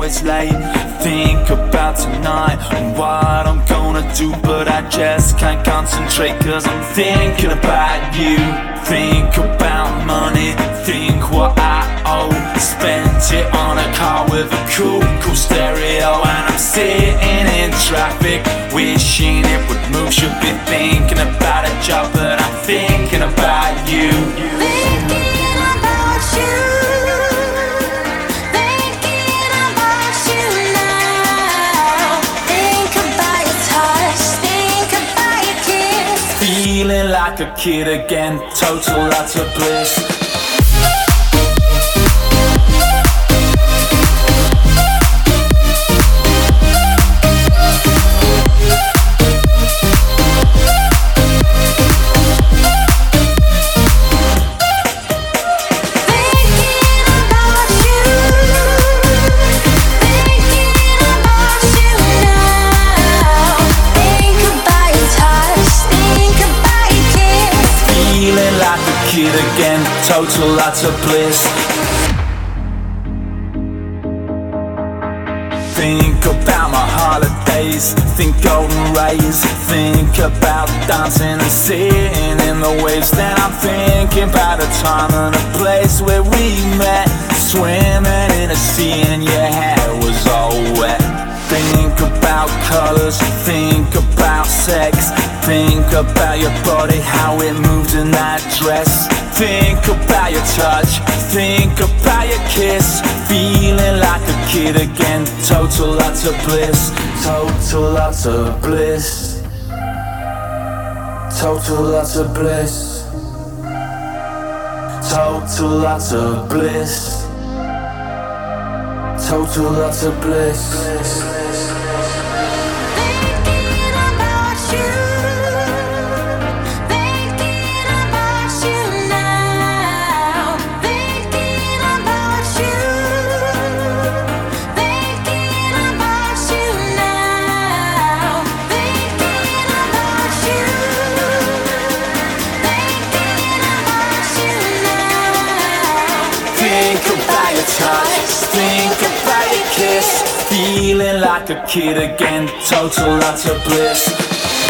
it's late. Think about tonight and what I'm gonna do, but I just can't concentrate, cause I'm thinking about you. Think about money, think what I owe. Spent it on a car with a cool stereo, and I'm sitting in traffic wishing it would move. Should be thinking about a job, but I'm thinking about you. Thinking about you, thinking about you now. Think about your touch, think about your kiss. Feeling like a kid again, total utter bliss. Kid again, total utter bliss. Think about my holidays, think golden rays. Think about dancing and sitting in the waves. Then I'm thinking about a time and a place where we met, swimming in a sea and your hair was all wet. Think about colors, think about sex. Think about your body, how it moved in that dress. Think about your touch, think about your kiss. Feeling like a kid again, total utter bliss. Total utter bliss. Total utter bliss. Total utter bliss. Total utter bliss. Think about your kiss, feeling like a kid again, total utter bliss.